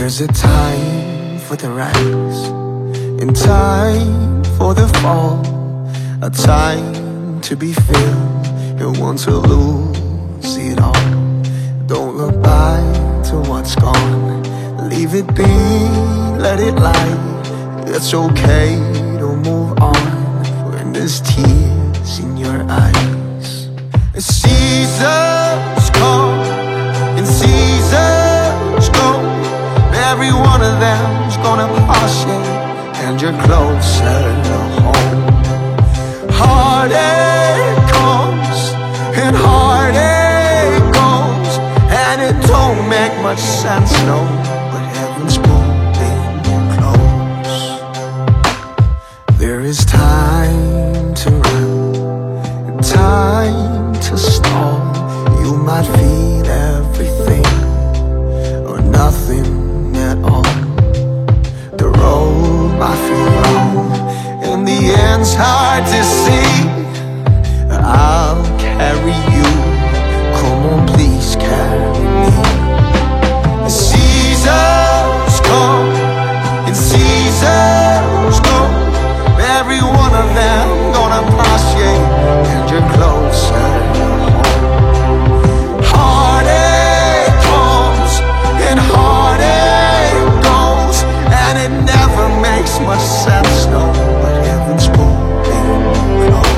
There's a time for the rise and time for the fall, a time to be filled and one to lose it all. Don't look back to what's gone, leave it be, let it lie. It's okay to move on when there's tears in your eyes. Seasons come and seasons go, every one of them's gonna pass you, and you're closer to home. Heartache comes and heartache goes, and it don't make much sense, no, but heaven's pulling you close. There is time to run and time to stall. You might feel everything or nothing at all. The road might feel long, in the end's hard to see. I'll carry you, come on please carry me. Seasons come and seasons go, every one of them gonna pass you, and you're closer to home. Heartache comes and heartache goes, and it never makes much sense, no, but heaven's pulling close.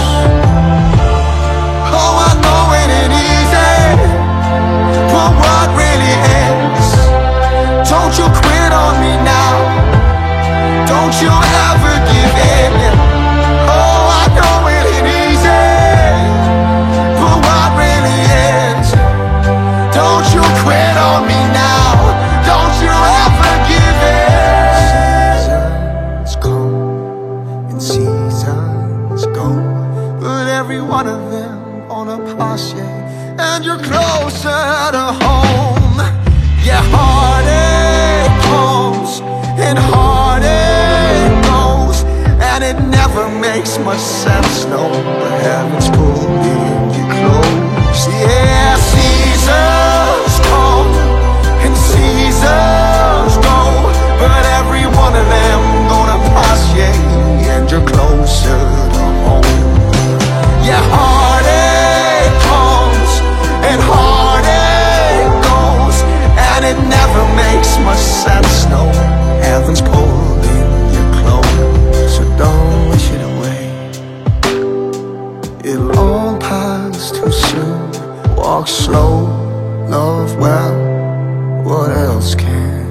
Oh, I know it ain't easy, but what really is? Don't you quit on me now, don't you ever give in. Oh, I know it ain't easy, but what really is? Don't you quit on me now, don't you ever give in. Seasons come and seasons go, but every one of them on a pass you, and you're closer to home. Yeah, heartache comes and heartache goes, and it never makes much sense, no, but heaven's pulling you close. Yeah, seasons come and seasons go, but every one of them gonna pass you, and you're closer to home. Yeah, heartache comes and heartache goes, and it never makes much sense, no, heaven's pulling you close. So don't wish it away, it'll all pass too soon. Walk slow, love well, what else can